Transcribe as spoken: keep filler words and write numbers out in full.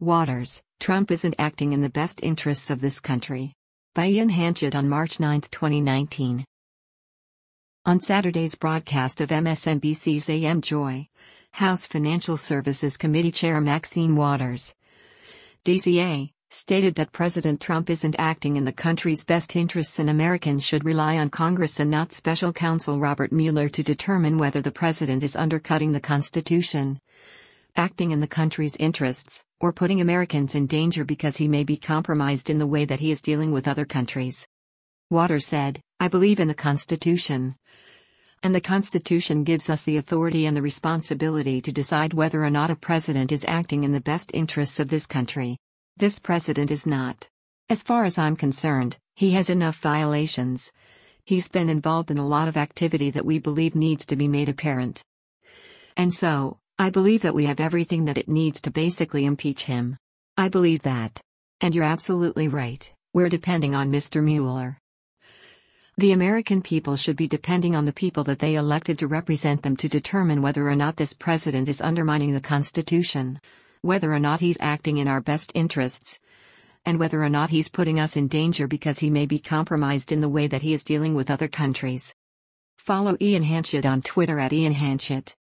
Waters, Trump isn't acting in the best interests of this country. By Ian Hanchett on March ninth, twenty nineteen. On Saturday's broadcast of M S N B C's A M Joy, House Financial Services Committee Chair Maxine Waters, D C A, stated that President Trump isn't acting in the country's best interests and Americans should rely on Congress and not Special Counsel Robert Mueller to determine whether the president is undercutting the Constitution, acting in the country's interests, or putting Americans in danger because he may be compromised in the way that he is dealing with other countries. Waters said, "I believe in the Constitution. And the Constitution gives us the authority and the responsibility to decide whether or not a president is acting in the best interests of this country. This president is not. As far as I'm concerned, he has enough violations. He's been involved in a lot of activity that we believe needs to be made apparent. And so, I believe that we have everything that it needs to basically impeach him. I believe that. And you're absolutely right, we're depending on Mister Mueller. The American people should be depending on the people that they elected to represent them to determine whether or not this president is undermining the Constitution, whether or not he's acting in our best interests, and whether or not he's putting us in danger because he may be compromised in the way that he is dealing with other countries." Follow Ian Hanchett on Twitter at Ian Hanchett.